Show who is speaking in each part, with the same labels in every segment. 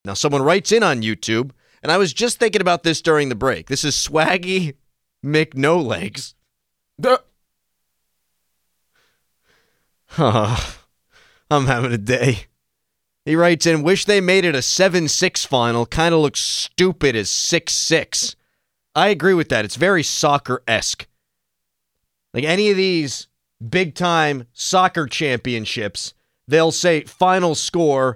Speaker 1: Now, someone writes in on YouTube, and I was just thinking about this during the break. This is Swaggy McNolegs. I'm having a day. He writes in, wish they made it a 7-6 final. Kind of looks stupid as 6-6. I agree with that. It's very soccer-esque. Like any of these big-time soccer championships, they'll say final score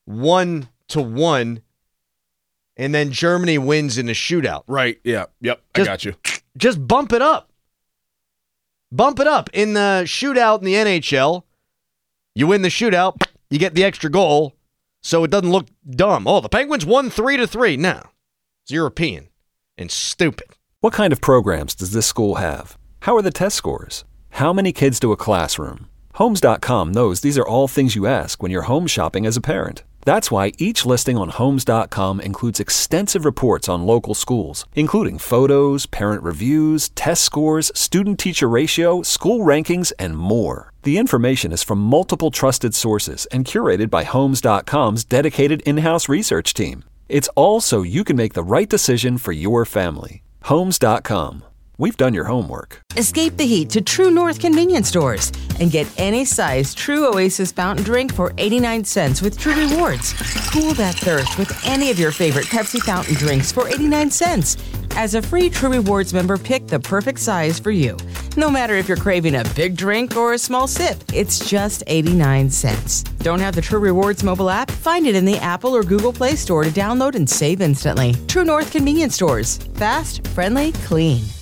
Speaker 1: 1-1, and then Germany wins in a shootout.
Speaker 2: Right, yeah, yep, I got you.
Speaker 1: Just bump it up. Bump it up. In the shootout in the NHL, you win the shootout, you get the extra goal, so it doesn't look dumb. Oh, the Penguins won 3-3. No, it's European and stupid.
Speaker 3: What kind of programs does this school have? How are the test scores? How many kids do a classroom? Homes.com knows these are all things you ask when you're home shopping as a parent. That's why each listing on Homes.com includes extensive reports on local schools, including photos, parent reviews, test scores, student-teacher ratio, school rankings, and more. The information is from multiple trusted sources and curated by Homes.com's dedicated in-house research team. It's all so you can make the right decision for your family. Homes.com. We've done your homework.
Speaker 4: Escape the heat to True North convenience stores and get any size True Oasis fountain drink for 89 cents with True Rewards. Cool that thirst with any of your favorite Pepsi fountain drinks for 89 cents. As a free True Rewards member, pick the perfect size for you. No matter if you're craving a big drink or a small sip, it's just 89 cents. Don't have the True Rewards mobile app? Find it in the Apple or Google Play Store to download and save instantly. True North convenience stores. Fast, friendly, clean.